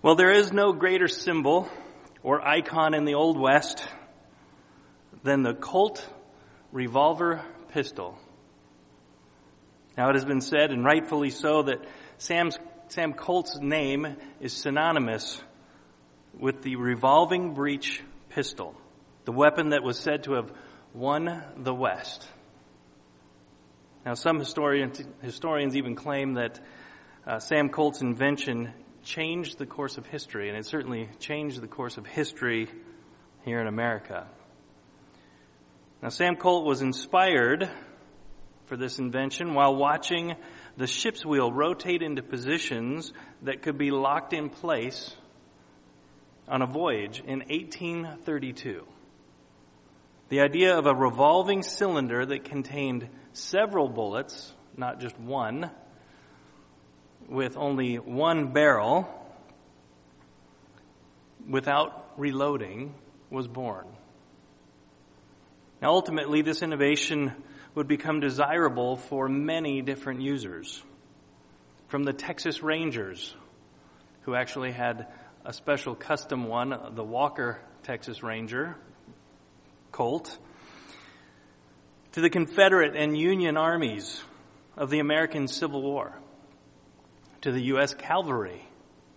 Well, there is no greater symbol or icon in the Old West than the Colt revolver pistol. Now, it has been said, and rightfully so, that Sam Colt's name is synonymous with the revolving breech pistol, the weapon that was said to have won the West. Now, some historians even claim that Sam Colt's invention changed the course of history, and it certainly changed the course of history here in America. Now, Sam Colt was inspired for this invention while watching the ship's wheel rotate into positions that could be locked in place on a voyage in 1832. The idea of a revolving cylinder that contained several bullets, not just one, with only one barrel, without reloading, was born. Now, ultimately, this innovation would become desirable for many different users. From the Texas Rangers, who actually had a special custom one, the Walker Texas Ranger Colt, to the Confederate and Union armies of the American Civil War, to the U.S. Cavalry,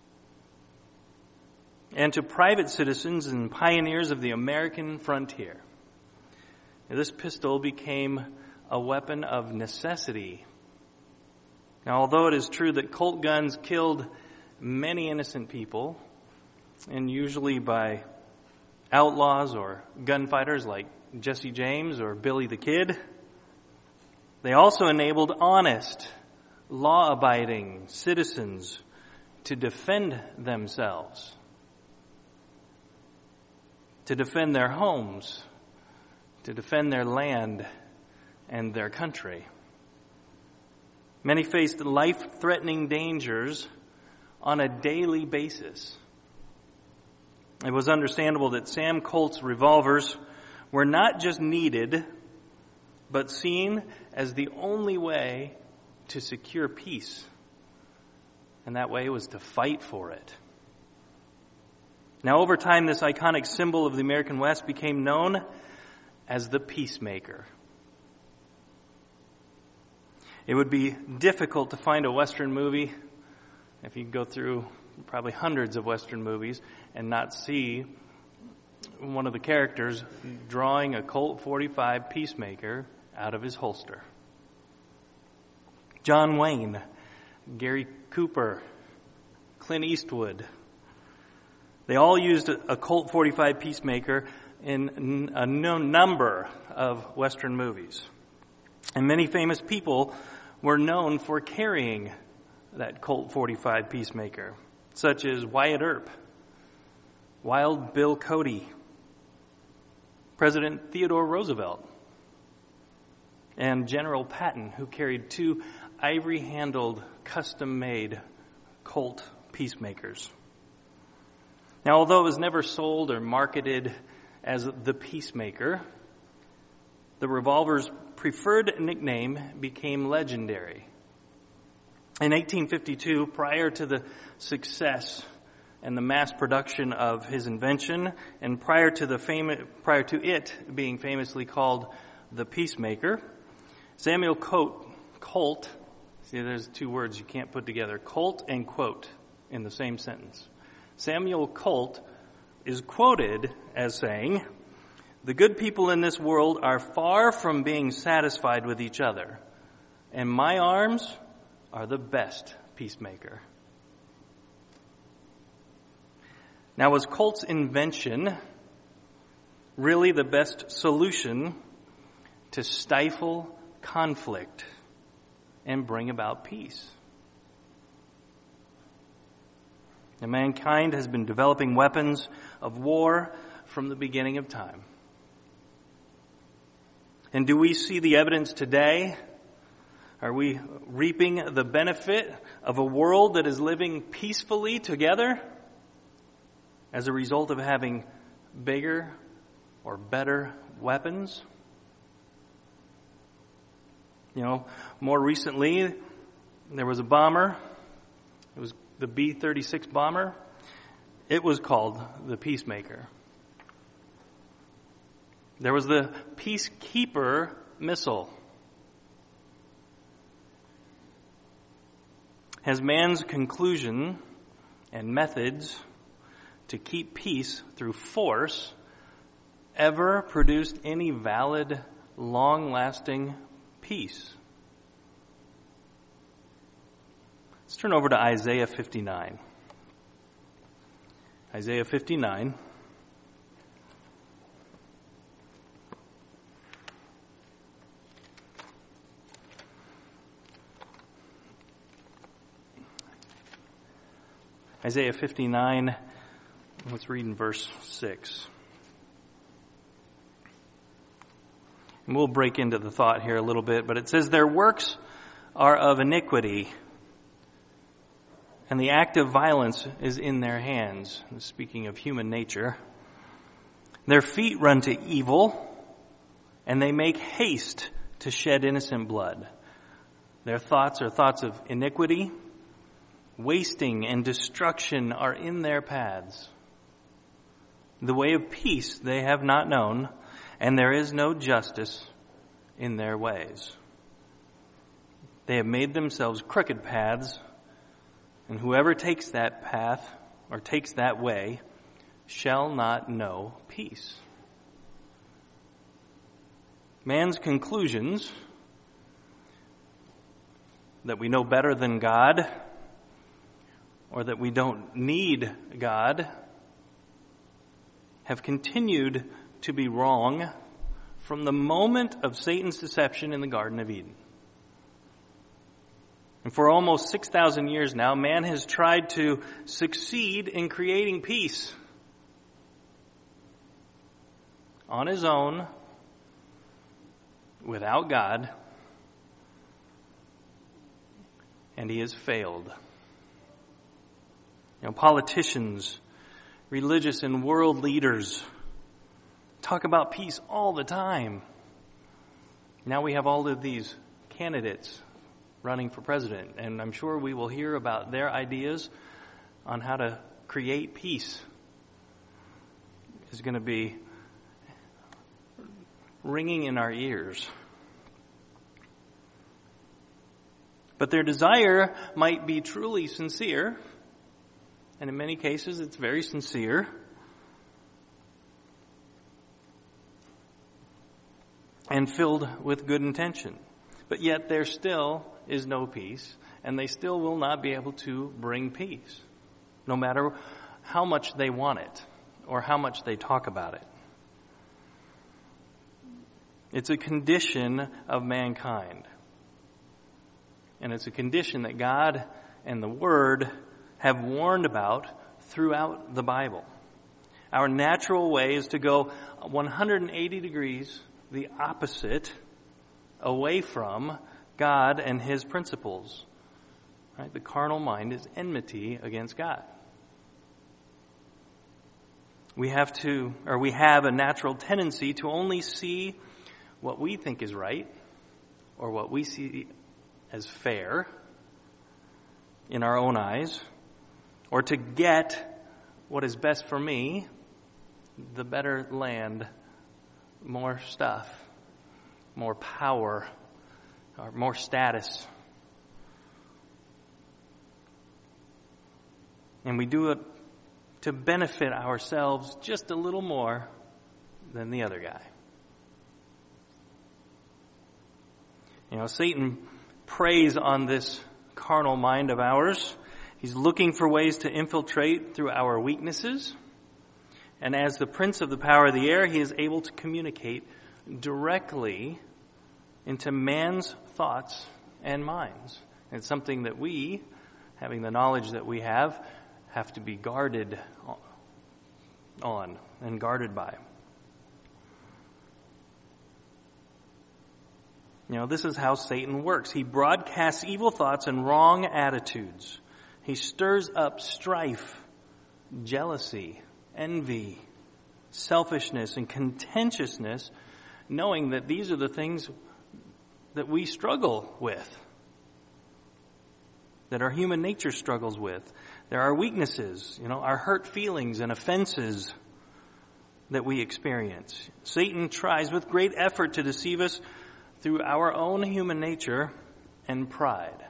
and to private citizens and pioneers of the American frontier. Now, this pistol became a weapon of necessity. Now, although it is true that Colt guns killed many innocent people, and usually by outlaws or gunfighters like Jesse James or Billy the Kid, they also enabled honest, law-abiding citizens to defend themselves, to defend their homes, to defend their land and their country. Many faced life-threatening dangers on a daily basis. It was understandable that Sam Colt's revolvers were not just needed, but seen as the only way to secure peace. And that way was to fight for it. Now, over time, this iconic symbol of the American West became known as the peacemaker. It would be difficult to find a Western movie, if you go through probably hundreds of Western movies, and not see one of the characters drawing a Colt 45 Peacemaker out of his holster. John Wayne, Gary Cooper, Clint Eastwood, they all used a Colt 45 Peacemaker in a number of Western movies. And many famous people were known for carrying that Colt 45 Peacemaker, such as Wyatt Earp, Wild Bill Cody, President Theodore Roosevelt, and General Patton, who carried two ivory-handled, custom-made Colt Peacemakers. Now, although it was never sold or marketed as the Peacemaker, the revolver's preferred nickname became legendary. In 1852, prior to the success and the mass production of his invention, and prior to it being famously called the Peacemaker, Samuel Colt, see, there's two words you can't put together, Colt and quote in the same sentence. Samuel Colt is quoted as saying, "The good people in this world are far from being satisfied with each other, and my arms are the best peacemaker." Now, was Colt's invention really the best solution to stifle conflict and bring about peace? Now, mankind has been developing weapons of war from the beginning of time. And do we see the evidence today? Are we reaping the benefit of a world that is living peacefully together as a result of having bigger or better weapons? You know, more recently, there was a bomber. It was the B-36 bomber It was called the peacemaker. There was the peacekeeper missile. Has man's conclusion and methods to keep peace through force ever produced any valid, long-lasting peace? Let's turn over to Isaiah 59. Isaiah 59. Isaiah 59, let's read in verse 6. And we'll break into the thought here a little bit, but it says, "Their works are of iniquity, and the act of violence is in their hands." Speaking of human nature. "Their feet run to evil, and they make haste to shed innocent blood. Their thoughts are thoughts of iniquity. Wasting and destruction are in their paths. The way of peace they have not known, and there is no justice in their ways. They have made themselves crooked paths, and whoever takes that path or takes that way shall not know peace." Man's conclusions that we know better than God, or that we don't need God, have continued to be wrong from the moment of Satan's deception in the Garden of Eden. And for almost 6,000 years now, man has tried to succeed in creating peace on his own, without God, and he has failed. Politicians, religious and world leaders talk about peace all the time. Now we have all of these candidates running for president, and I'm sure we will hear about their ideas on how to create peace. It's going to be ringing in our ears. But their desire might be truly sincere, and in many cases it's very sincere. And filled with good intention. But yet there still is no peace, and they still will not be able to bring peace, no matter how much they want it or how much they talk about it. It's a condition of mankind. And it's a condition that God and the Word have warned about throughout the Bible. Our natural way is to go 180 degrees the opposite, away from God and His principles. Right? The carnal mind is enmity against God. We have a natural tendency to only see what we think is right, or what we see as fair in our own eyes, or to get what is best for me, the better land, more stuff, more power, or more status. And we do it to benefit ourselves just a little more than the other guy. Satan preys on this carnal mind of ours. He's looking for ways to infiltrate through our weaknesses. And as the prince of the power of the air, he is able to communicate directly into man's thoughts and minds. It's something that we, having the knowledge that we have to be guarded on and guarded by. This is how Satan works. He broadcasts evil thoughts and wrong attitudes. He stirs up strife, jealousy, envy, selfishness, and contentiousness, knowing that these are the things that we struggle with, that our human nature struggles with. There are weaknesses, our hurt feelings and offenses that we experience. Satan tries with great effort to deceive us through our own human nature and pride.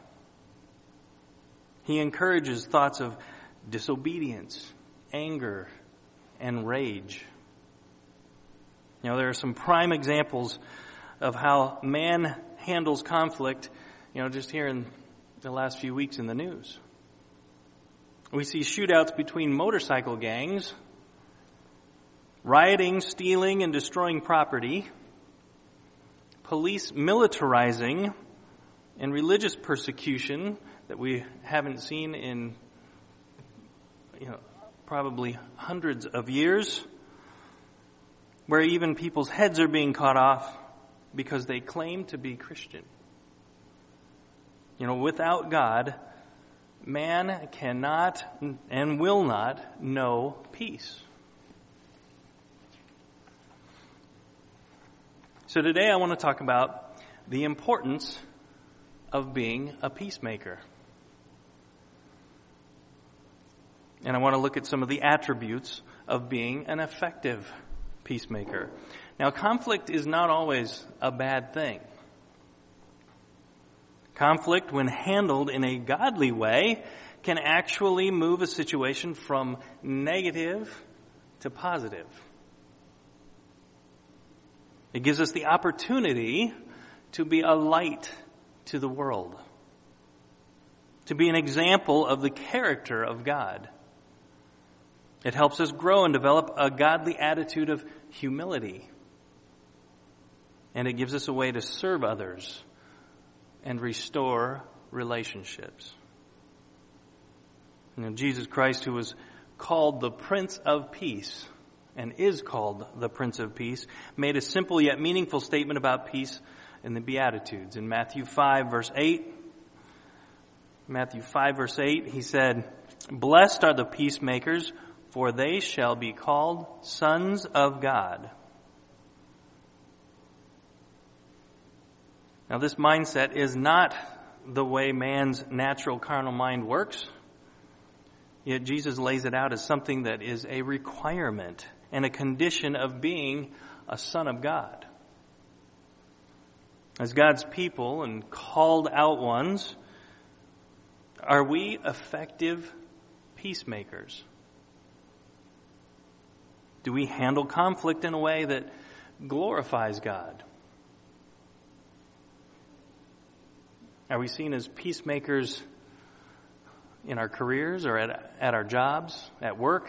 He encourages thoughts of disobedience, anger, and rage. There are some prime examples of how man handles conflict, just here in the last few weeks in the news. We see shootouts between motorcycle gangs, rioting, stealing, and destroying property, police militarizing, and religious persecution that we haven't seen in probably hundreds of years, where even people's heads are being cut off because they claim to be Christian. Without God, man cannot and will not know peace. So today I want to talk about the importance of being a peacemaker. And I want to look at some of the attributes of being an effective peacemaker. Now, conflict is not always a bad thing. Conflict, when handled in a godly way, can actually move a situation from negative to positive. It gives us the opportunity to be a light to the world, to be an example of the character of God. It helps us grow and develop a godly attitude of humility. And it gives us a way to serve others and restore relationships. Jesus Christ, who was called the Prince of Peace, and is called the Prince of Peace, made a simple yet meaningful statement about peace in the Beatitudes. In Matthew 5, verse 8, he said, "Blessed are the peacemakers, for they shall be called sons of God." Now, this mindset is not the way man's natural carnal mind works, yet Jesus lays it out as something that is a requirement and a condition of being a son of God. As God's people and called out ones, are we effective peacemakers? Do we handle conflict in a way that glorifies God? Are we seen as peacemakers in our careers or at our jobs, at work?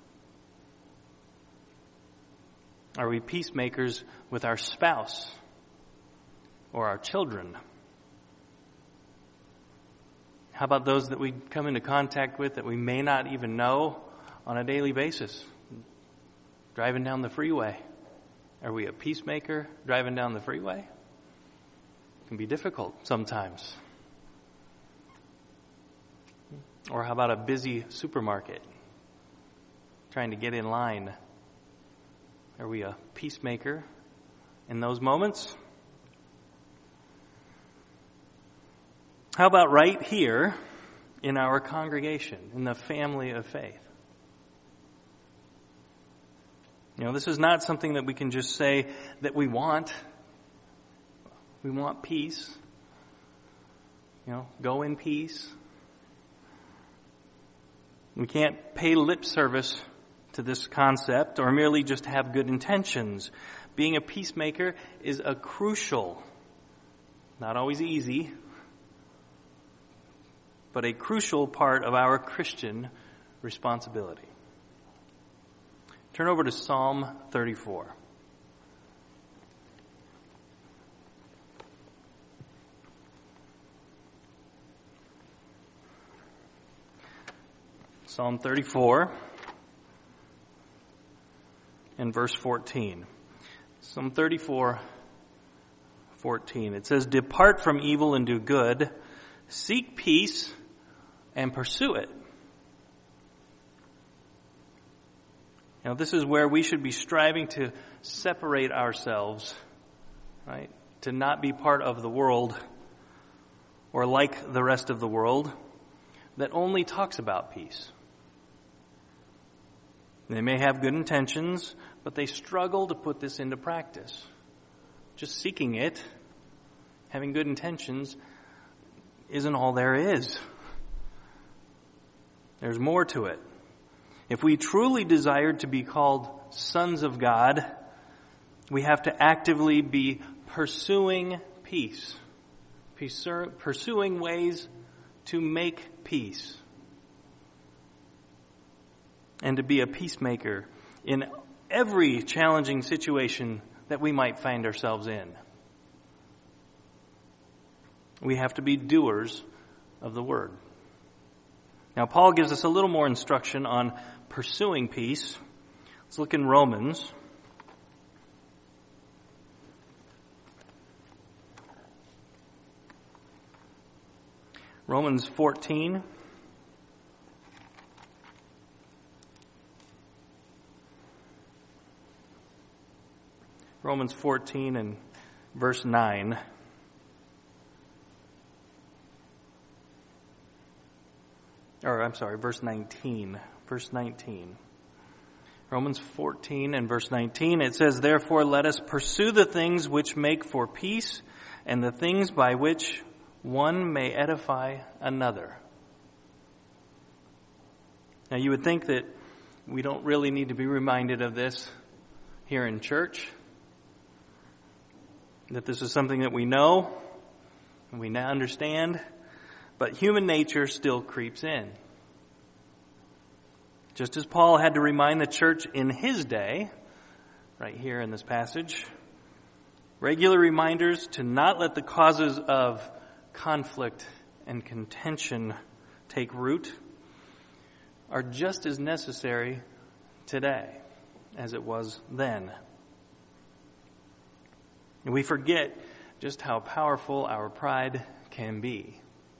Are we peacemakers with our spouse or our children? How about those that we come into contact with that we may not even know on a daily basis? Driving down the freeway. Are we a peacemaker driving down the freeway? It can be difficult sometimes. Or how about a busy supermarket? Trying to get in line. Are we a peacemaker in those moments? How about right here in our congregation, in the family of faith? This is not something that we can just say that we want. We want peace. Go in peace. We can't pay lip service to this concept or merely just have good intentions. Being a peacemaker is a crucial, not always easy, but a crucial part of our Christian responsibility. Turn over to Psalm 34. Psalm 34 and verse 14. Psalm 34:14. It says, "Depart from evil and do good, seek peace and pursue it." This is where we should be striving to separate ourselves, right? To not be part of the world or like the rest of the world, that only talks about peace. They may have good intentions, but they struggle to put this into practice. Just seeking it, having good intentions, isn't all there is. There's more to it. If we truly desired to be called sons of God, we have to actively be pursuing peace, pursuing ways to make peace, and to be a peacemaker in every challenging situation that we might find ourselves in. We have to be doers of the word. Now, Paul gives us a little more instruction on pursuing peace. Let's look in Romans. Romans 14. Romans 14 and verse 9. Verse 19. Verse 19. Romans 14 and verse 19, it says, "Therefore let us pursue the things which make for peace, and the things by which one may edify another." Now you would think that we don't really need to be reminded of this here in church, that this is something that we know and we now understand, but human nature still creeps in. Just as Paul had to remind the church in his day, right here in this passage, regular reminders to not let the causes of conflict and contention take root are just as necessary today as it was then. And we forget just how powerful our pride can be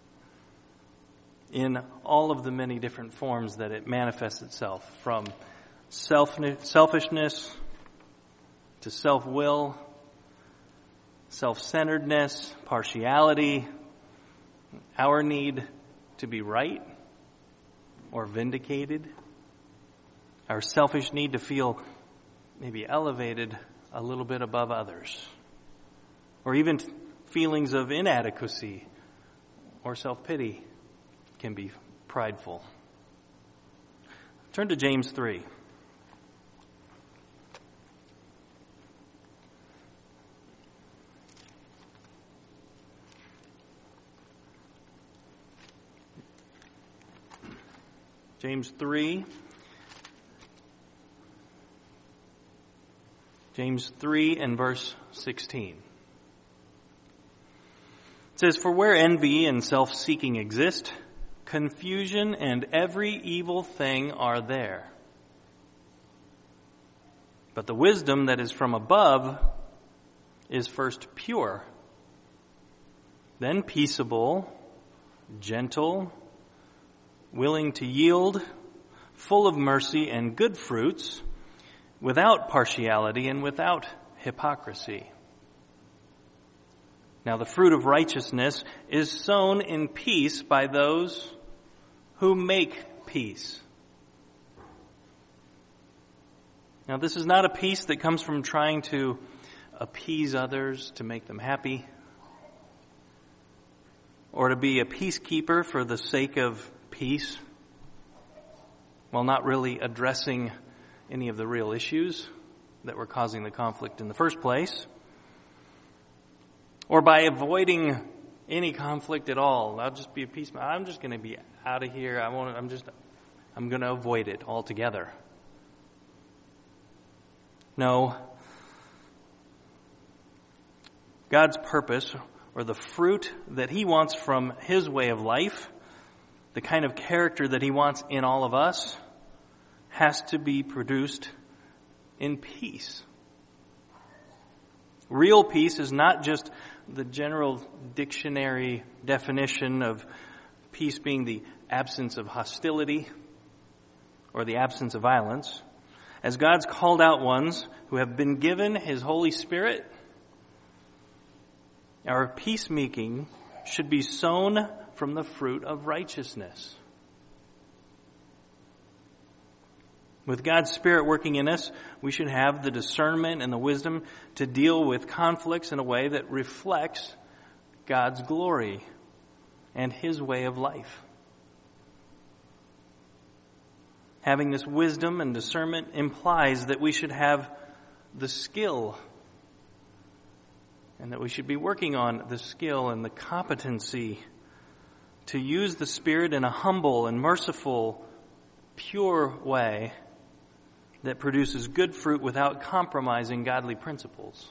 in all of the many different forms that it manifests itself, from selfishness to self-will, self-centeredness, partiality, our need to be right or vindicated, our selfish need to feel maybe elevated a little bit above others, or even feelings of inadequacy or self-pity can be prideful. Turn to James 3. James 3. James 3 and verse 16. It says, "For where envy and self-seeking exist, confusion and every evil thing are there. But the wisdom that is from above is first pure, then peaceable, gentle, willing to yield, full of mercy and good fruits, without partiality and without hypocrisy. Now the fruit of righteousness is sown in peace by those who make peace." Now this is not a peace that comes from trying to appease others to make them happy, or to be a peacekeeper for the sake of peace, while not really addressing any of the real issues that were causing the conflict in the first place, or by avoiding any conflict at all. I'll just be a peacemaker. I'm just going to be out of here. I'm going to avoid it altogether. No. God's purpose, or the fruit that He wants from His way of life, the kind of character that He wants in all of us, has to be produced in peace. Real peace is not just the general dictionary definition of peace being the absence of hostility or the absence of violence. As God's called out ones who have been given His Holy Spirit, our peacemaking should be sown from the fruit of righteousness. With God's Spirit working in us, we should have the discernment and the wisdom to deal with conflicts in a way that reflects God's glory and His way of life. Having this wisdom and discernment implies that we should have the skill, and that we should be working on the skill and the competency to use the Spirit in a humble and merciful, pure way that produces good fruit without compromising godly principles.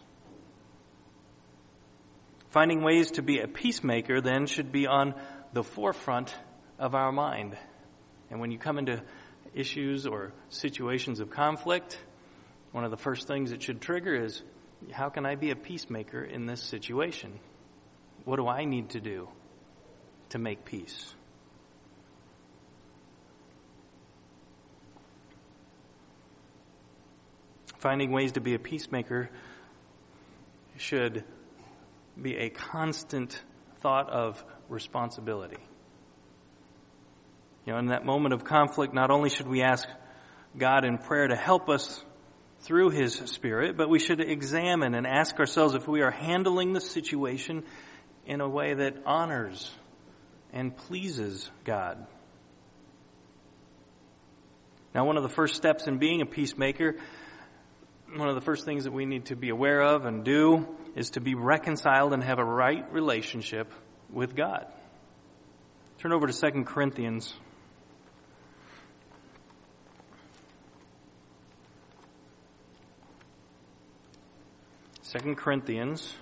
Finding ways to be a peacemaker then should be on the forefront of our mind. And when you come into issues or situations of conflict, one of the first things it should trigger is, how can I be a peacemaker in this situation? What do I need to do to make peace? Finding ways to be a peacemaker should be a constant thought of responsibility. In that moment of conflict, not only should we ask God in prayer to help us through His Spirit, but we should examine and ask ourselves if we are handling the situation in a way that honors and pleases God. Now, one of the first steps in being a peacemaker, one of the first things that we need to be aware of and do is to be reconciled and have a right relationship with God. Turn over to 2 Corinthians. 2 Corinthians.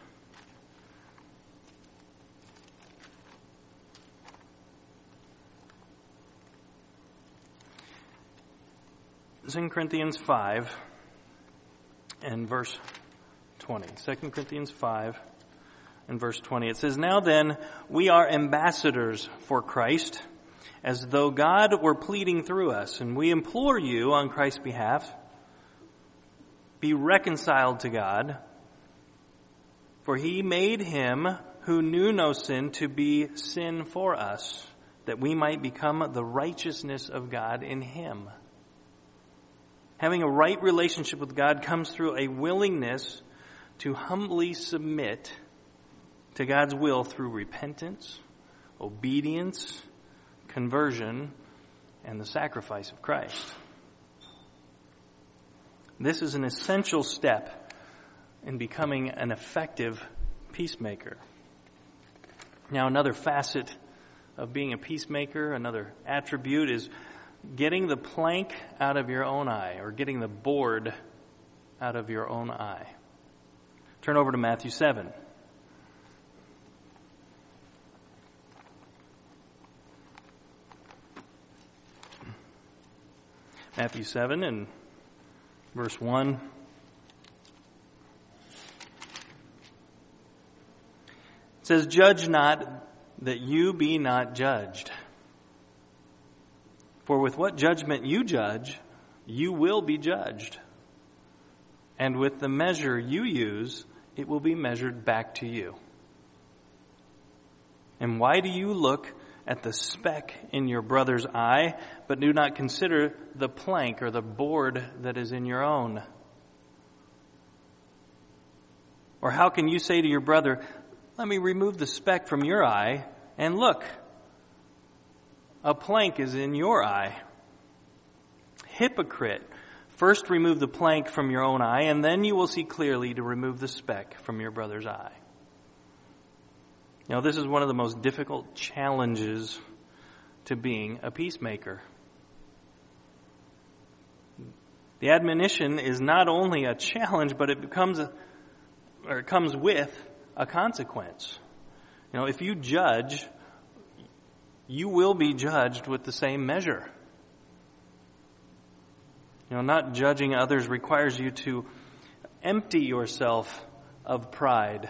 2 Corinthians 5 and verse 20. 2 Corinthians 5 and verse 20. It says, "Now then, we are ambassadors for Christ, as though God were pleading through us, and we implore you on Christ's behalf, be reconciled to God. For He made Him who knew no sin to be sin for us, that we might become the righteousness of God in Him." Having a right relationship with God comes through a willingness to humbly submit to God's will through repentance, obedience, conversion, and the sacrifice of Christ. This is an essential step in becoming an effective peacemaker. Now, another facet of being a peacemaker, another attribute, is getting the plank out of your own eye, or getting the board out of your own eye. Turn over to Matthew 7. Matthew 7 and verse 1. It says, "Judge not, that you be not judged. For with what judgment you judge, you will be judged. And with the measure you use, it will be measured back to you. And why do you look at the speck in your brother's eye, but do not consider the plank or the board that is in your own? Or how can you say to your brother, 'Let me remove the speck from your eye,' and look, a plank is in your eye? Hypocrite, first remove the plank from your own eye, and then you will see clearly to remove the speck from your brother's eye." Now, this is one of the most difficult challenges to being a peacemaker. The admonition is not only a challenge, but it comes with a consequence. If you judge, you will be judged with the same measure. Not judging others requires you to empty yourself of pride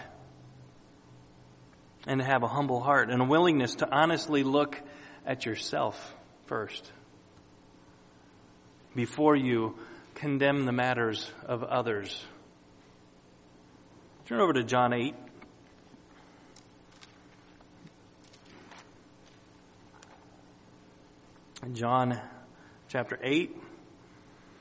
and have a humble heart and a willingness to honestly look at yourself first before you condemn the matters of others. Turn over to John 8. John chapter 8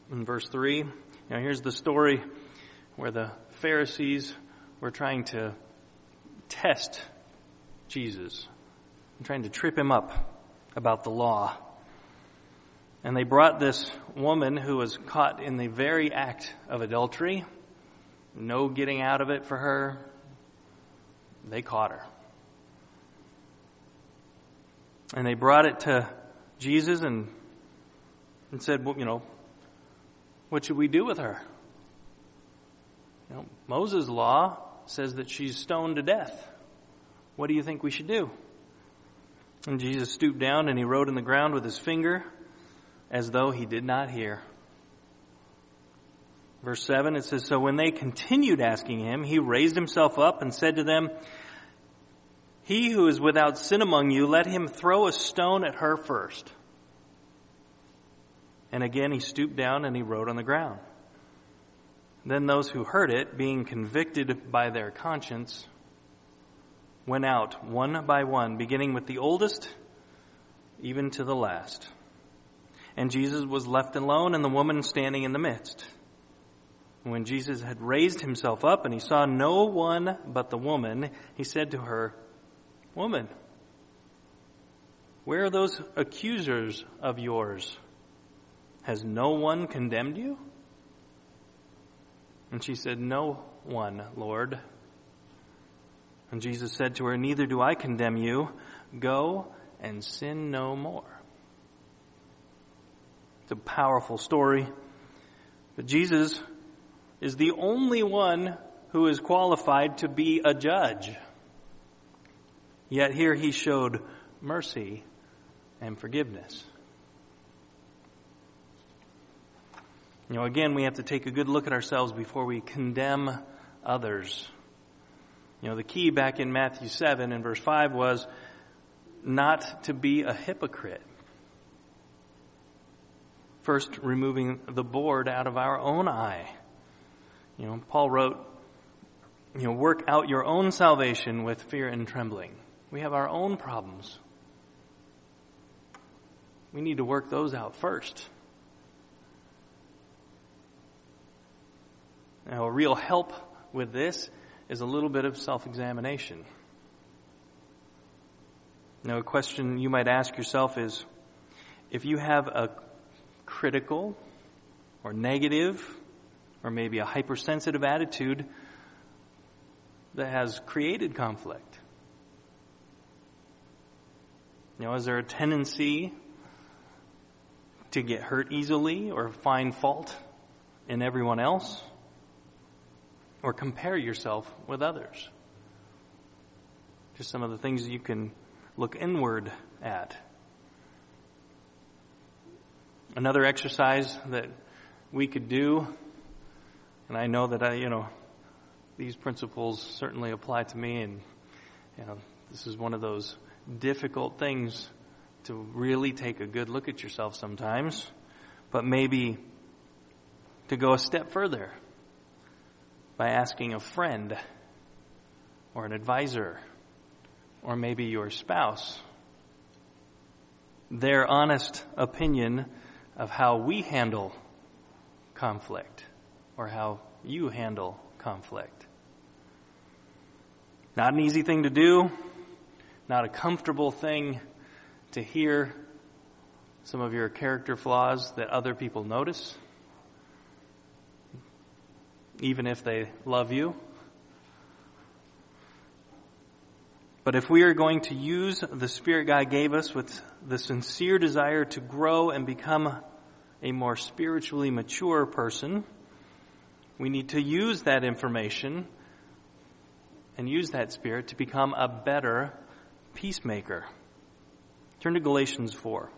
In verse 3, here's the story where the Pharisees were trying to test Jesus, trying to trip him up about the law. And they brought this woman who was caught in the very act of adultery. No getting out of it for her. They caught her. And they brought it to Jesus and said, well, what should we do with her? Moses' law says that she's stoned to death. What do you think we should do? And Jesus stooped down and he wrote in the ground with his finger as though he did not hear. Verse 7, it says, so when they continued asking him, he raised himself up and said to them, he who is without sin among you, let him throw a stone at her first. And again he stooped down and he wrote on the ground. Then those who heard it, being convicted by their conscience, went out one by one, beginning with the oldest, even to the last. And Jesus was left alone, and the woman standing in the midst. When Jesus had raised himself up, and he saw no one but the woman, he said to her, woman, where are those accusers of yours? Has no one condemned you? And she said, no one, Lord. And Jesus said to her, neither do I condemn you. Go and sin no more. It's a powerful story. But Jesus is the only one who is qualified to be a judge. Yet here he showed mercy and forgiveness. Again, we have to take a good look at ourselves before we condemn others. The key back in Matthew 7 and verse 5 was not to be a hypocrite. First, removing the board out of our own eye. Paul wrote, work out your own salvation with fear and trembling. We have our own problems. We need to work those out first. Now, a real help with this is a little bit of self-examination. Now, a question you might ask yourself is, if you have a critical or negative or maybe a hypersensitive attitude that has created conflict, is there a tendency to get hurt easily or find fault in everyone else? Or compare yourself with others? Just some of the things you can look inward at. Another exercise that we could do, and I know that these principles certainly apply to me, and this is one of those difficult things to really take a good look at yourself sometimes, but maybe to go a step further by asking a friend or an advisor or maybe your spouse their honest opinion of how we handle conflict or how you handle conflict. Not an easy thing to do, not a comfortable thing to hear some of your character flaws that other people notice, even if they love you. But if we are going to use the Spirit God gave us with the sincere desire to grow and become a more spiritually mature person, we need to use that information and use that Spirit to become a better peacemaker. Turn to Galatians 4.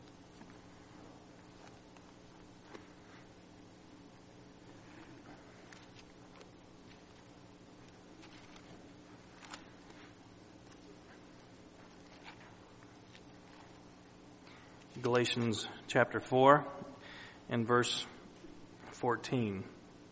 Galatians chapter 4 and verse 14.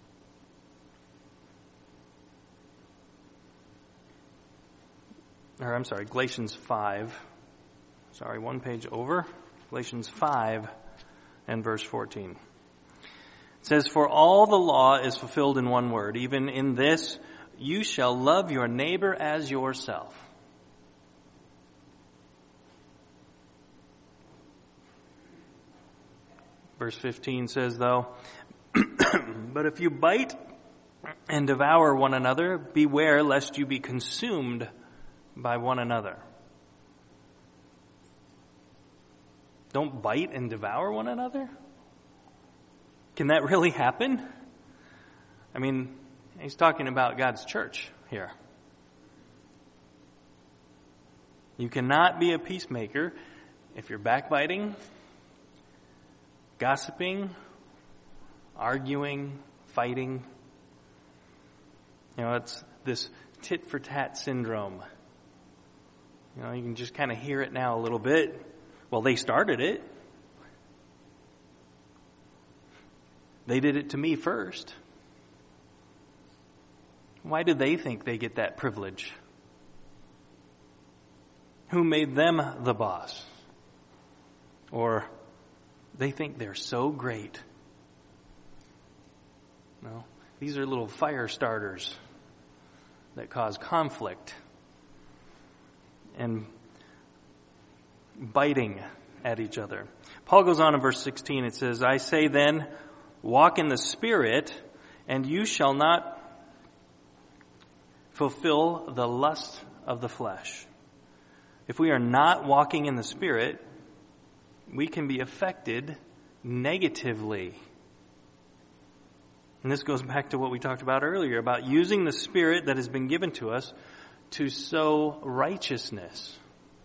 Galatians 5. One page over. Galatians 5 and verse 14. says, "For all the law is fulfilled in one word, even in this, you shall love your neighbor as yourself." Verse 15 says, though, "But if you bite and devour one another, beware lest you be consumed by one another." Don't bite and devour one another? Can that really happen? I mean, he's talking about God's church here. You cannot be a peacemaker if you're backbiting, gossiping, arguing, fighting. You know, it's this tit-for-tat syndrome. You know, you can just kind of hear it now a little bit. Well, they started it. They did it to me first. Why do they think they get that privilege? Who made them the boss? Or they think they're so great. No, these are little fire starters that cause conflict and biting at each other. Paul goes on in verse 16. It says, "I say then, walk in the Spirit, and you shall not fulfill the lust of the flesh." If we are not walking in the Spirit, we can be affected negatively. And this goes back to what we talked about earlier, about using the Spirit that has been given to us to sow righteousness.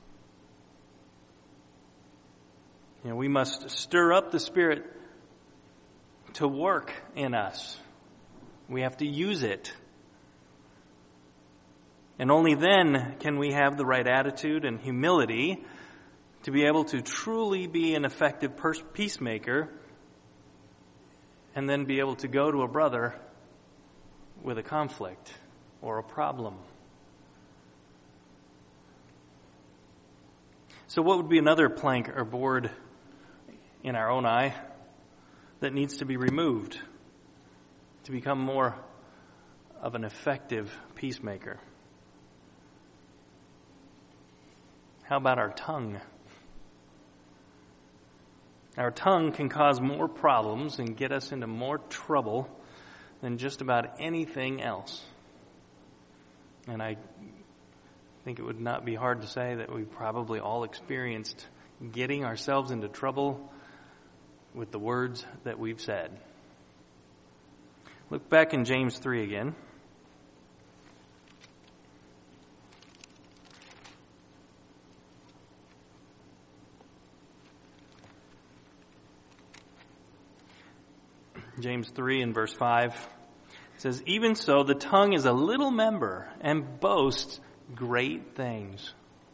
You know, we must stir up the Spirit to work in us. We have to use it. And only then can we have the right attitude and humility to be able to truly be an effective peacemaker, and then be able to go to a brother with a conflict or a problem. So what would be another plank or board in our own eye that needs to be removed to become more of an effective peacemaker? How about our tongue? Our tongue can cause more problems and get us into more trouble than just about anything else. And I think it would not be hard to say that we've probably all experienced getting ourselves into trouble with the words that we've said. Look back in James 3 again. James 3 and verse 5 says, "Even so, the tongue is a little member and boasts great things.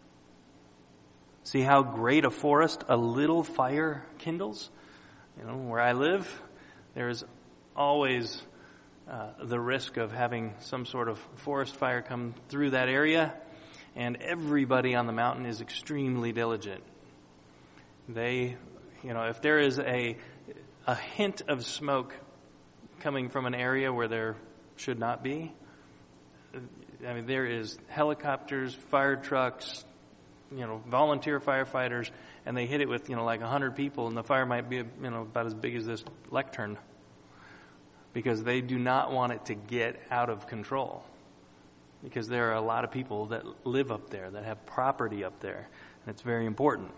See how great a forest a little fire kindles?" You know, where I live, there's always the risk of having some sort of forest fire come through that area, and everybody on the mountain is extremely diligent. They, you know, if there is a hint of smoke coming from an area where there should not be, I mean, there is helicopters, fire trucks, you know, volunteer firefighters, and they hit it with, you know, like 100 people, and the fire might be, you know, about as big as this lectern, because they do not want it to get out of control, because there are a lot of people that live up there, that have property up there, and it's very important.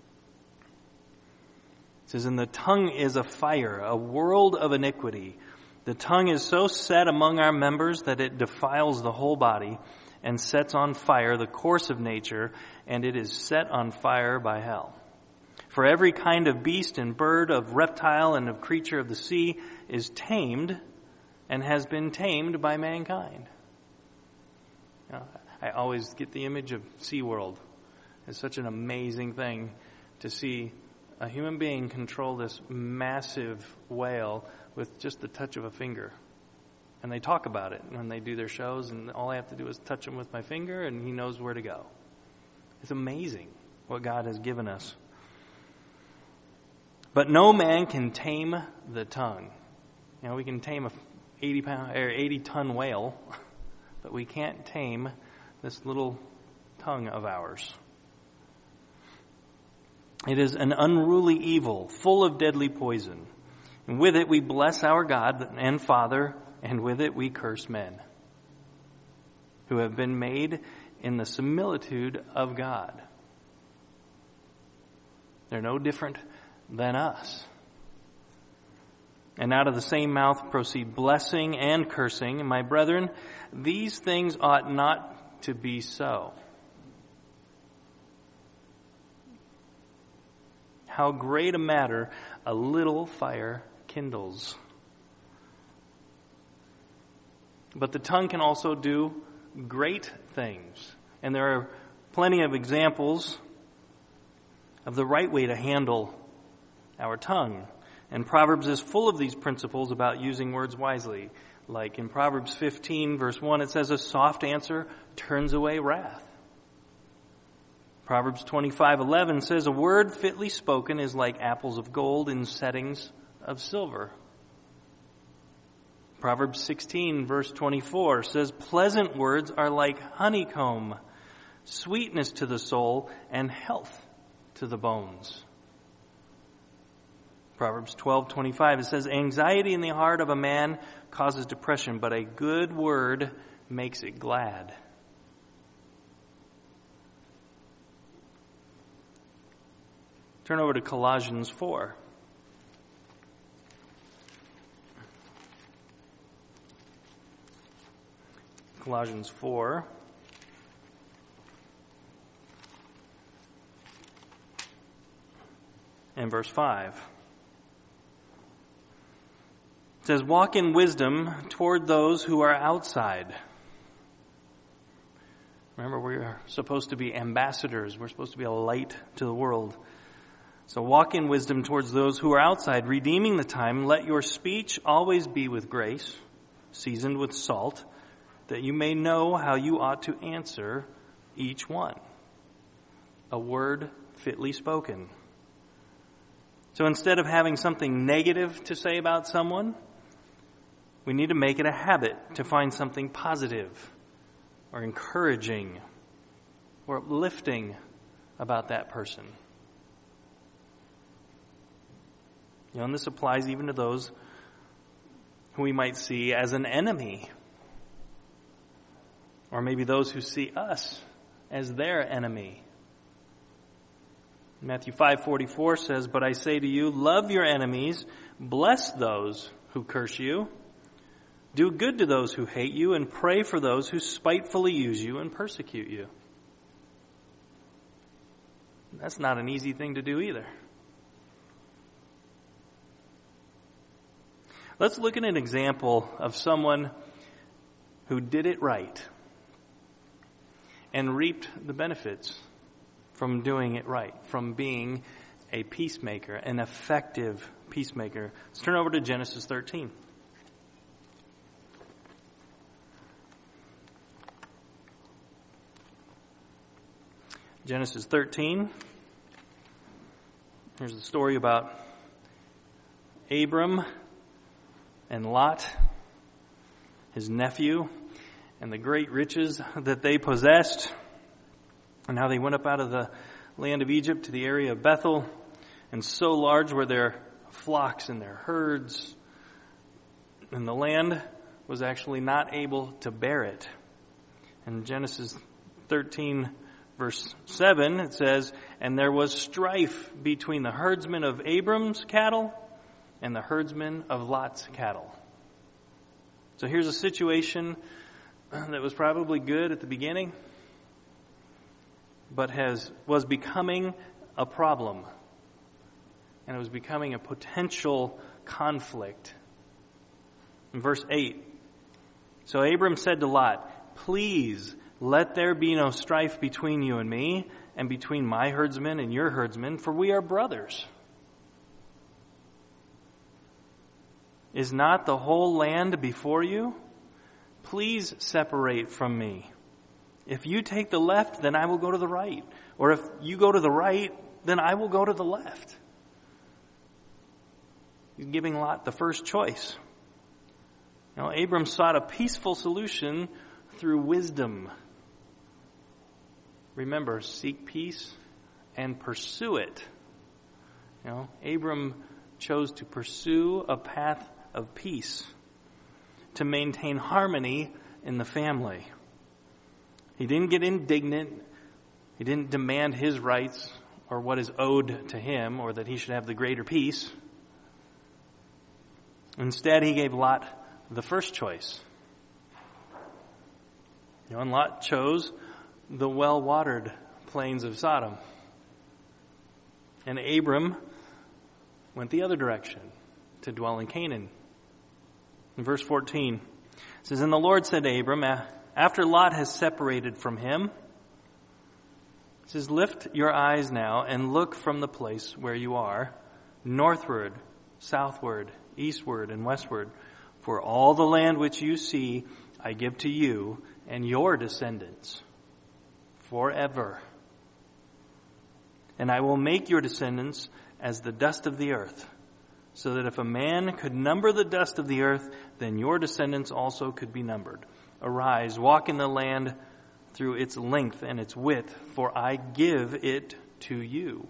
It says, "And the tongue is a fire, a world of iniquity. The tongue is so set among our members that it defiles the whole body and sets on fire the course of nature, and it is set on fire by hell. For every kind of beast and bird, of reptile and of creature of the sea is tamed and has been tamed by mankind." You know, I always get the image of SeaWorld. It's such an amazing thing to see a human being control this massive whale with just the touch of a finger. And they talk about it when they do their shows, and all I have to do is touch him with my finger, and he knows where to go. It's amazing what God has given us. "But no man can tame the tongue. We can tame a 80-ton whale, but we can't tame this little tongue of ours. It is an unruly evil, full of deadly poison. And with it we bless our God and Father, and with it we curse men, who have been made in the similitude of God. They're no different than us. And out of the same mouth proceed blessing and cursing. And my brethren, these things ought not to be so. How great a matter a little fire kindles. But the tongue can also do great things. And there are plenty of examples of the right way to handle our tongue. And Proverbs is full of these principles about using words wisely. Like in Proverbs 15, verse 1, it says, a soft answer turns away wrath. Proverbs 25:11 says, a word fitly spoken is like apples of gold in settings of silver. Proverbs 16, verse 24 says, pleasant words are like honeycomb, sweetness to the soul and health to the bones. Proverbs 12:25, it says, anxiety in the heart of a man causes depression, but a good word makes it glad. Turn over to Colossians 4. Colossians 4. And verse 5. It says, walk in wisdom toward those who are outside. Remember, we are supposed to be ambassadors. We're supposed to be a light to the world. So walk in wisdom towards those who are outside, redeeming the time. Let your speech always be with grace, seasoned with salt, that you may know how you ought to answer each one. A word fitly spoken. So instead of having something negative to say about someone, we need to make it a habit to find something positive or encouraging or uplifting about that person. And this applies even to those who we might see as an enemy, or maybe those who see us as their enemy. Matthew 5:44 says, but I say to you, love your enemies, bless those who curse you, do good to those who hate you, and pray for those who spitefully use you and persecute you. That's not an easy thing to do either. Let's look at an example of someone who did it right and reaped the benefits from doing it right, from being a peacemaker, an effective peacemaker. Let's turn over to Genesis 13. Genesis 13. Here's the story about Abram and Lot, his nephew, and the great riches that they possessed, and how they went up out of the land of Egypt to the area of Bethel, and so large were their flocks and their herds, and the land was actually not able to bear it. In Genesis 13, verse 7, it says, and there was strife between the herdsmen of Abram's cattle and the herdsmen of Lot's cattle. So here's a situation that was probably good at the beginning, but was becoming a problem. And it was becoming a potential conflict. In verse 8, so Abram said to Lot, please let there be no strife between you and me, and between my herdsmen and your herdsmen, for we are brothers. Is not the whole land before you? Please separate from me. If you take the left, then I will go to the right. Or if you go to the right, then I will go to the left. He's giving Lot the first choice. Now, Abram sought a peaceful solution through wisdom. Remember, seek peace and pursue it. Abram chose to pursue a path of peace, to maintain harmony in the family. He didn't get indignant. He didn't demand his rights or what is owed to him, or that he should have the greater peace. Instead, he gave Lot the first choice. And Lot chose the well-watered plains of Sodom. And Abram went the other direction, to dwell in Canaan. In verse 14, it says, "And the Lord said to Abram, after Lot has separated from him," it says, "Lift your eyes now and look from the place where you are, northward, southward, eastward, and westward. For all the land which you see, I give to you and your descendants forever. And I will make your descendants as the dust of the earth, so that if a man could number the dust of the earth, then your descendants also could be numbered. Arise, walk in the land through its length and its width, for I give it to you."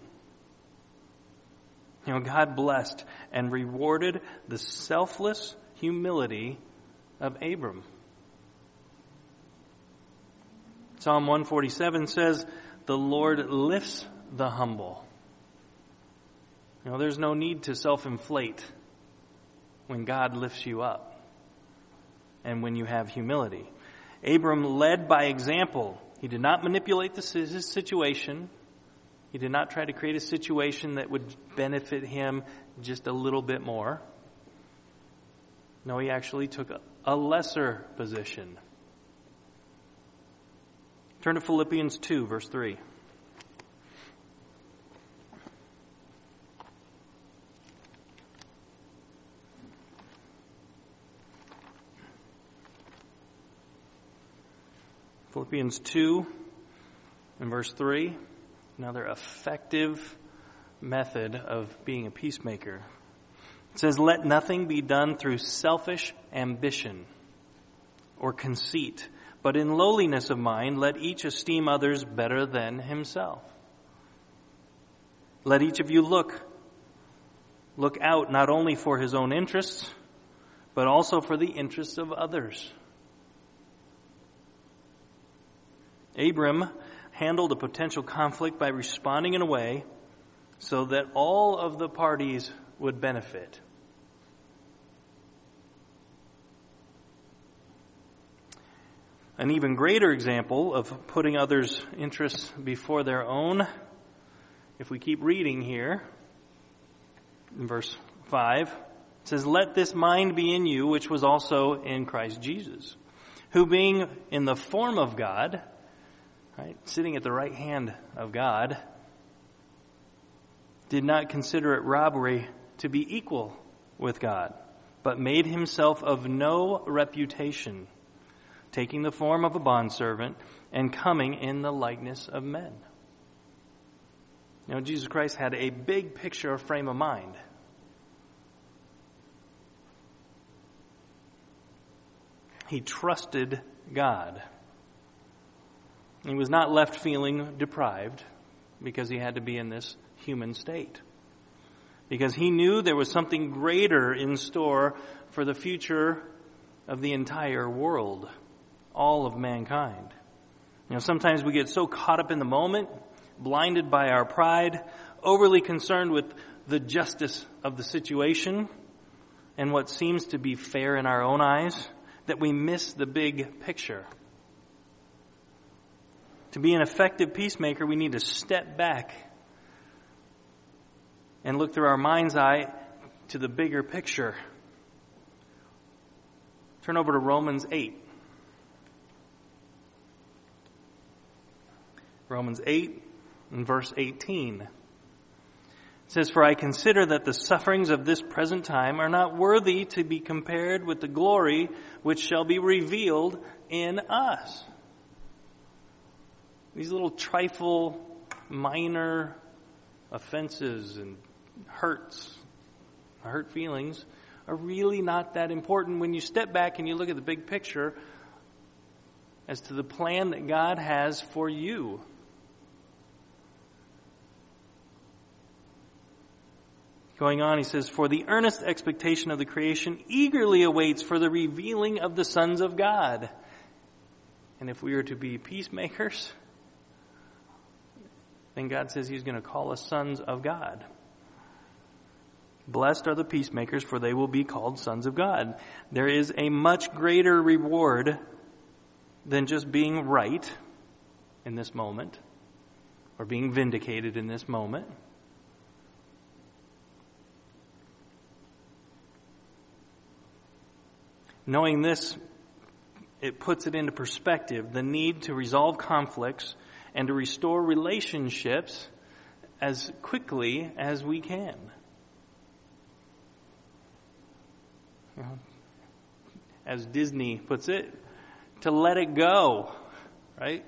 God blessed and rewarded the selfless humility of Abram. Psalm 147 says, "The Lord lifts the humble." There's no need to self-inflate when God lifts you up and when you have humility. Abram led by example. He did not manipulate his situation. He did not try to create a situation that would benefit him just a little bit more. No, he actually took a lesser position. Turn to Philippians 2, verse 3. Philippians 2 and verse 3, another effective method of being a peacemaker. It says, "Let nothing be done through selfish ambition or conceit, but in lowliness of mind, let each esteem others better than himself. Let each of you look out not only for his own interests, but also for the interests of others." Abram handled a potential conflict by responding in a way so that all of the parties would benefit. An even greater example of putting others' interests before their own, if we keep reading here, in verse 5, it says, "Let this mind be in you, which was also in Christ Jesus, who being in the form of God," right, sitting at the right hand of God, "did not consider it robbery to be equal with God, but made himself of no reputation, taking the form of a bondservant and coming in the likeness of men." Jesus Christ had a big picture of frame of mind. He trusted God. He was not left feeling deprived because he had to be in this human state. Because he knew there was something greater in store for the future of the entire world, all of mankind. Sometimes we get so caught up in the moment, blinded by our pride, overly concerned with the justice of the situation and what seems to be fair in our own eyes, that we miss the big picture. To be an effective peacemaker, we need to step back and look through our mind's eye to the bigger picture. Turn over to Romans 8. Romans 8 and verse 18. It says, "For I consider that the sufferings of this present time are not worthy to be compared with the glory which shall be revealed in us." These little trifle, minor offenses and hurt feelings are really not that important when you step back and you look at the big picture as to the plan that God has for you. Going on, he says, "For the earnest expectation of the creation eagerly awaits for the revealing of the sons of God." And if we are to be peacemakers, then God says he's going to call us sons of God. Blessed are the peacemakers, for they will be called sons of God. There is a much greater reward than just being right in this moment or being vindicated in this moment. Knowing this, it puts it into perspective, the need to resolve conflicts and to restore relationships as quickly as we can. As Disney puts it, to let it go, right?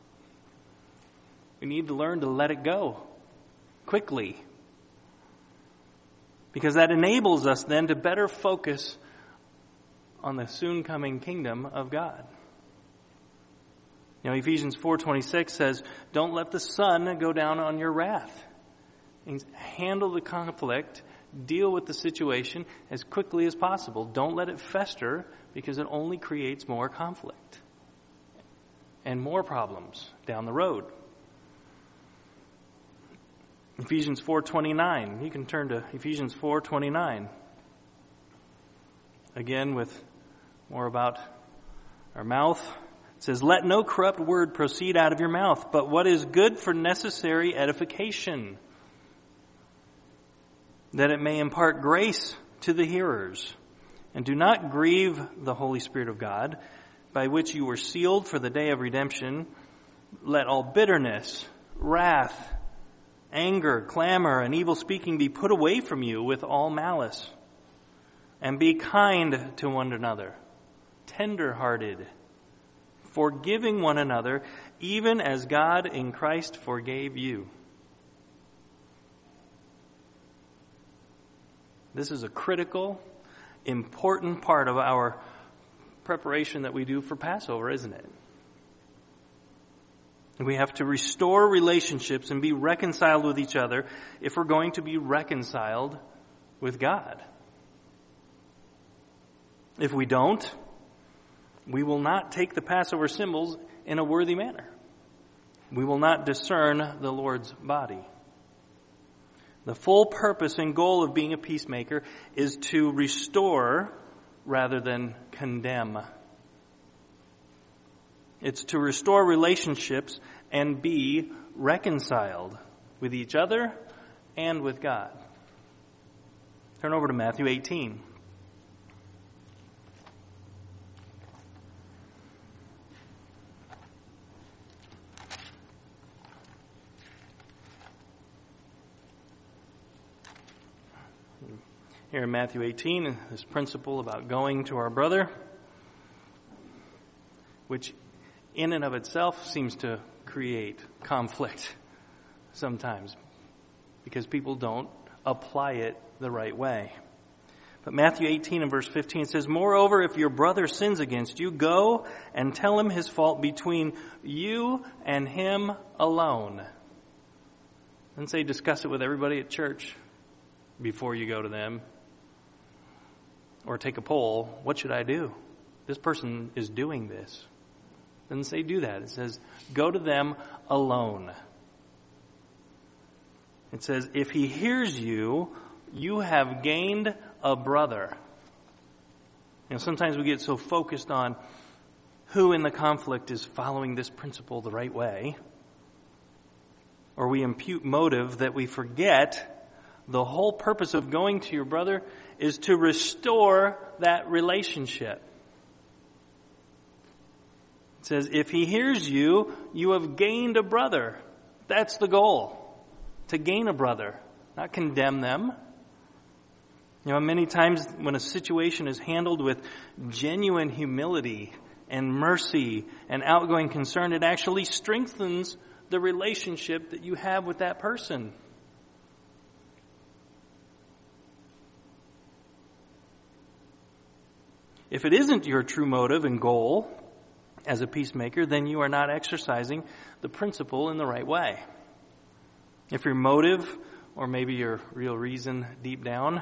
We need to learn to let it go quickly, because that enables us then to better focus on the soon coming kingdom of God. You know, Ephesians 4:26 says, "Don't let the sun go down on your wrath." Means handle the conflict, deal with the situation as quickly as possible. Don't let it fester, because it only creates more conflict and more problems down the road. Ephesians 4:29. You can turn to Ephesians 4:29. Again, with more about our mouth. It says, "Let no corrupt word proceed out of your mouth, but what is good for necessary edification, that it may impart grace to the hearers. And do not grieve the Holy Spirit of God, by which you were sealed for the day of redemption. Let all bitterness, wrath, anger, clamor, and evil speaking be put away from you with all malice. And be kind to one another, tender-hearted, forgiving one another, even as God in Christ forgave you." This is a critical, important part of our preparation that we do for Passover, isn't it? We have to restore relationships and be reconciled with each other if we're going to be reconciled with God. If we don't, we will not take the Passover symbols in a worthy manner. We will not discern the Lord's body. The full purpose and goal of being a peacemaker is to restore rather than condemn. It's to restore relationships and be reconciled with each other and with God. Turn over to Matthew 18. Here in Matthew 18, this principle about going to our brother, which in and of itself seems to create conflict sometimes because people don't apply it the right way. But Matthew 18 and verse 15 says, "Moreover, if your brother sins against you, go and tell him his fault between you and him alone." And say, discuss it with everybody at church before you go to them. Or take a poll, what should I do? This person is doing this. It doesn't say do that. It says go to them alone. It says if he hears you, you have gained a brother. You know, sometimes we get so focused on who in the conflict is following this principle the right way, or we impute motive that we forget the whole purpose of going to your brother is to restore that relationship. It says, if he hears you, you have gained a brother. That's the goal, to gain a brother, not condemn them. You know, many times when a situation is handled with genuine humility and mercy and outgoing concern, it actually strengthens the relationship that you have with that person. If it isn't your true motive and goal as a peacemaker, then you are not exercising the principle in the right way. If your motive, or maybe your real reason deep down,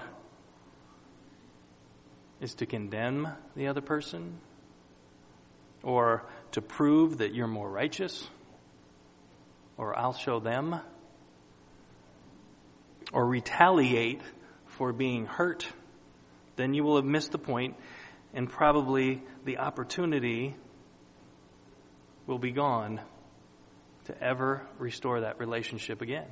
is to condemn the other person, or to prove that you're more righteous, or I'll show them, or retaliate for being hurt, then you will have missed the point, and probably the opportunity will be gone to ever restore that relationship again.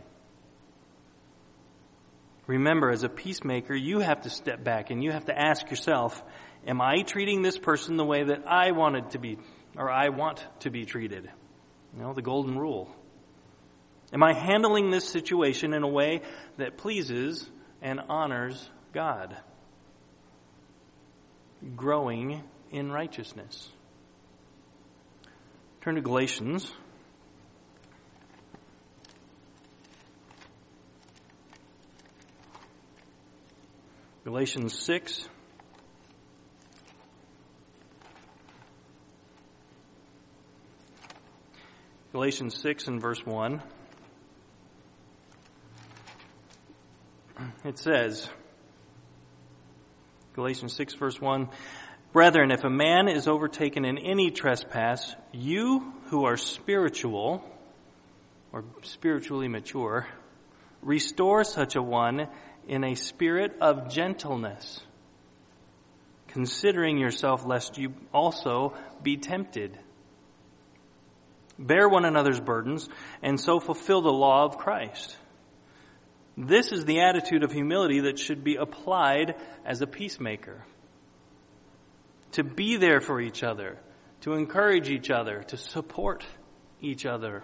Remember, as a peacemaker, you have to step back and you have to ask yourself, am I treating this person the way that I want to be treated? The golden rule. Am I handling this situation in a way that pleases and honors God? Growing in righteousness. Turn to Galatians. Galatians 6. Galatians 6 and verse 1. It says, Galatians 6 verse 1, Brethren, if a man is overtaken in any trespass, you who are spiritual, or spiritually mature, restore such a one in a spirit of gentleness, considering yourself lest you also be tempted. Bear one another's burdens, and so fulfill the law of Christ. This is the attitude of humility that should be applied as a peacemaker. To be there for each other, to encourage each other, to support each other.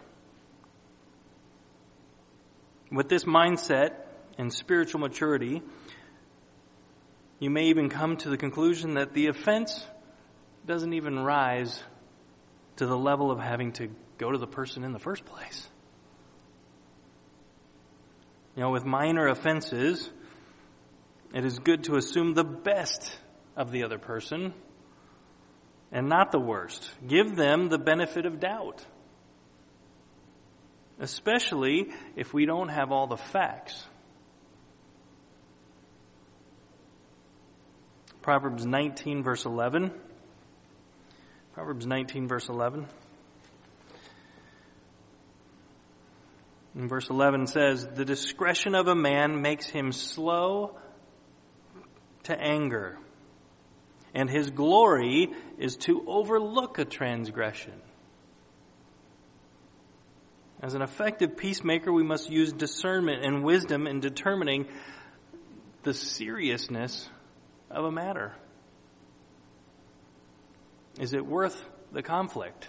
With this mindset and spiritual maturity, you may even come to the conclusion that the offense doesn't even rise to the level of having to go to the person in the first place. With minor offenses, it is good to assume the best of the other person and not the worst. Give them the benefit of doubt, especially if we don't have all the facts. Proverbs 19 verse 11. Proverbs 19 verse 11. And verse 11 says, The discretion of a man makes him slow to anger, and his glory is to overlook a transgression. As an effective peacemaker, we must use discernment and wisdom in determining the seriousness of a matter. Is it worth the conflict?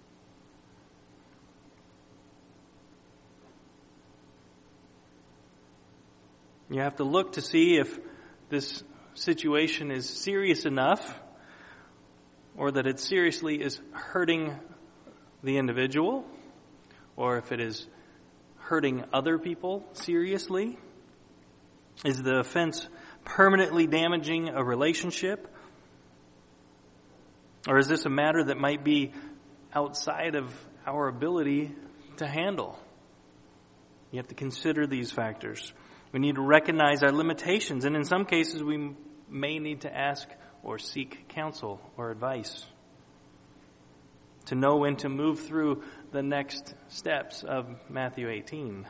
You have to look to see if this situation is serious enough, or that it seriously is hurting the individual, or if it is hurting other people seriously. Is the offense permanently damaging a relationship? Or is this a matter that might be outside of our ability to handle? You have to consider these factors. We need to recognize our limitations, and in some cases we may need to ask or seek counsel or advice to know when to move through the next steps of Matthew 18.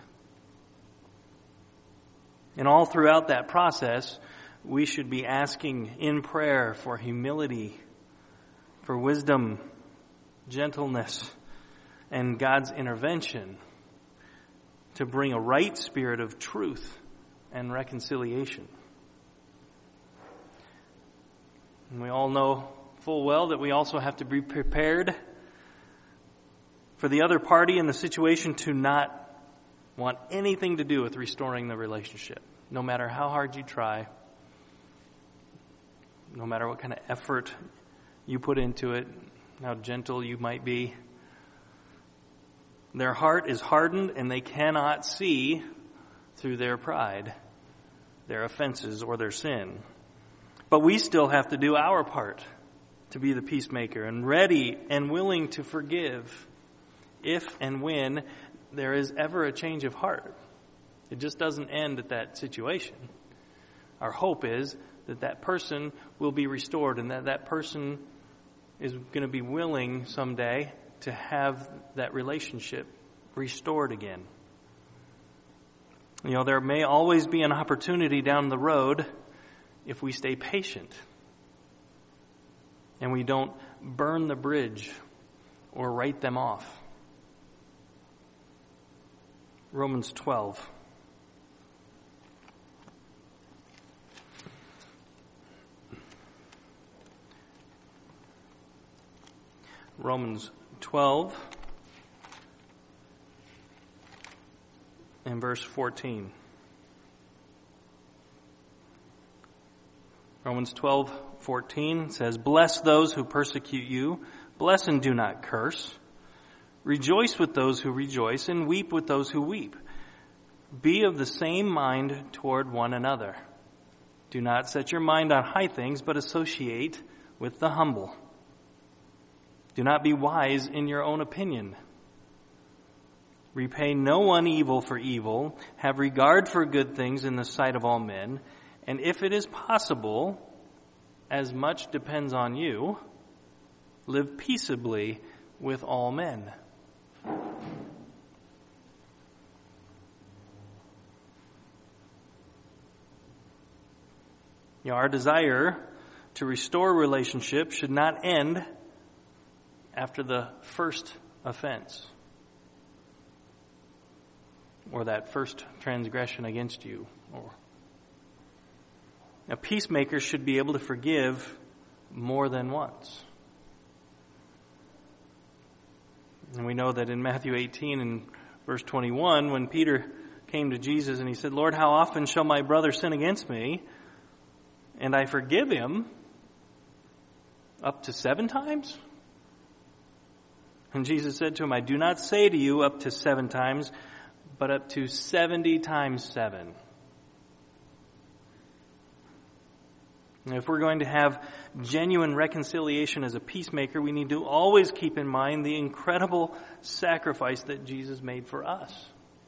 And all throughout that process, we should be asking in prayer for humility, for wisdom, gentleness, and God's intervention to bring a right spirit of truth and reconciliation. And we all know full well that we also have to be prepared for the other party in the situation to not want anything to do with restoring the relationship. No matter how hard you try, no matter what kind of effort you put into it, how gentle you might be, their heart is hardened and they cannot see through their pride, their offenses, or their sin. But we still have to do our part to be the peacemaker and ready and willing to forgive if and when there is ever a change of heart. It just doesn't end at that situation. Our hope is that that person will be restored and that that person is going to be willing someday to have that relationship restored again. You know, there may always be an opportunity down the road if we stay patient and we don't burn the bridge or write them off. Romans 12. Romans 12 and verse 14. Romans 12:14 says, "Bless those who persecute you, bless and do not curse. Rejoice with those who rejoice, and weep with those who weep. Be of the same mind toward one another. Do not set your mind on high things, but associate with the humble. Do not be wise in your own opinion. Repay no one evil for evil. Have regard for good things in the sight of all men. And if it is possible, as much depends on you, live peaceably with all men." You know, our desire to restore relationship should not end after the first offense or that first transgression against you. A peacemaker should be able to forgive more than once. And we know that in Matthew 18 and verse 21, when Peter came to Jesus and he said, "Lord, how often shall my brother sin against me and I forgive him? Up to 7 times?" And Jesus said to him, "I do not say to you up to 7 times, but up to 70 times 7. And if we're going to have genuine reconciliation as a peacemaker, we need to always keep in mind the incredible sacrifice that Jesus made for us.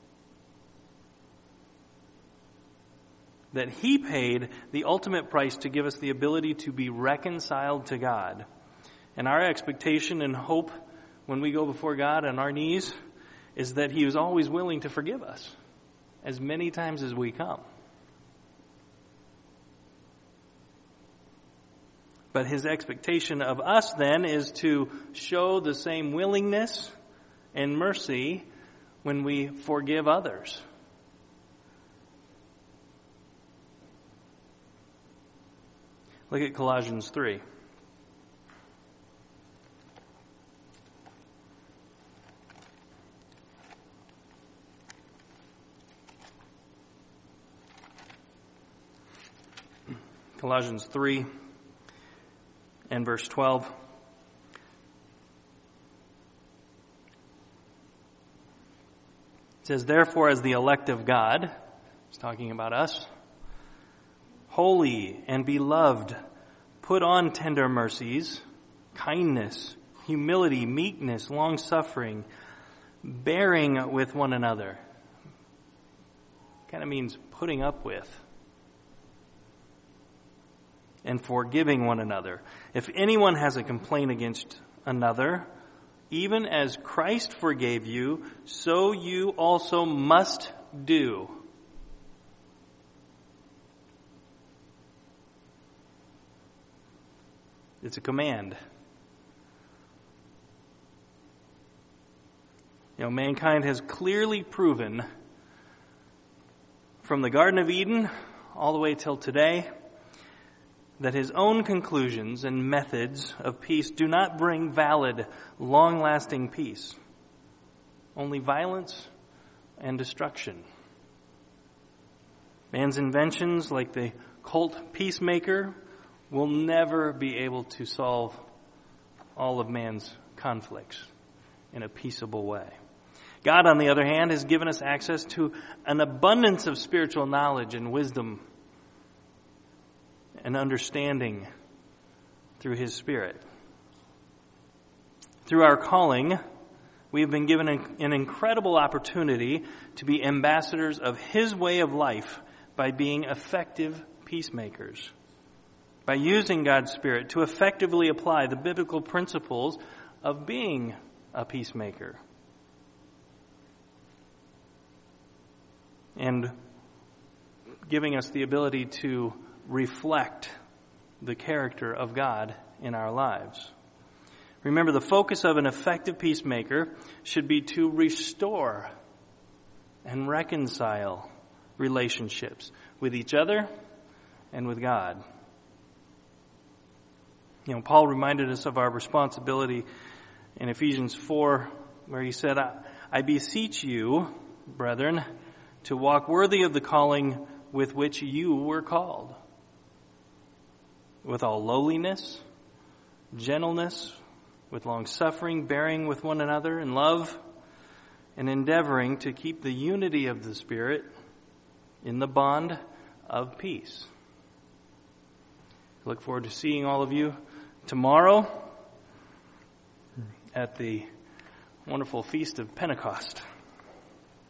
That He paid the ultimate price to give us the ability to be reconciled to God. And our expectation and hope when we go before God on our knees is that He is always willing to forgive us as many times as we come. But His expectation of us then is to show the same willingness and mercy when we forgive others. Look at Colossians 3. Colossians 3 and verse 12. It says, "Therefore, as the elect of God," it's talking about us, "holy and beloved, put on tender mercies, kindness, humility, meekness, long-suffering, bearing with one another." Kind of means putting up with. "And forgiving one another. If anyone has a complaint against another, even as Christ forgave you, so you also must do." It's a command. You know, mankind has clearly proven from the Garden of Eden all the way till today that his own conclusions and methods of peace do not bring valid, long-lasting peace. Only violence and destruction. Man's inventions, like the cult peacemaker, will never be able to solve all of man's conflicts in a peaceable way. God, on the other hand, has given us access to an abundance of spiritual knowledge and wisdom and understanding through His Spirit. Through our calling, we have been given an incredible opportunity to be ambassadors of His way of life by being effective peacemakers, by using God's Spirit to effectively apply the biblical principles of being a peacemaker. And giving us the ability to reflect the character of God in our lives. Remember, the focus of an effective peacemaker should be to restore and reconcile relationships with each other and with God. Paul reminded us of our responsibility in Ephesians 4, where he said, I beseech you, brethren, to walk worthy of the calling with which you were called, with all lowliness, gentleness, with long-suffering, bearing with one another in love, and endeavoring to keep the unity of the Spirit in the bond of peace. I look forward to seeing all of you tomorrow at the wonderful Feast of Pentecost.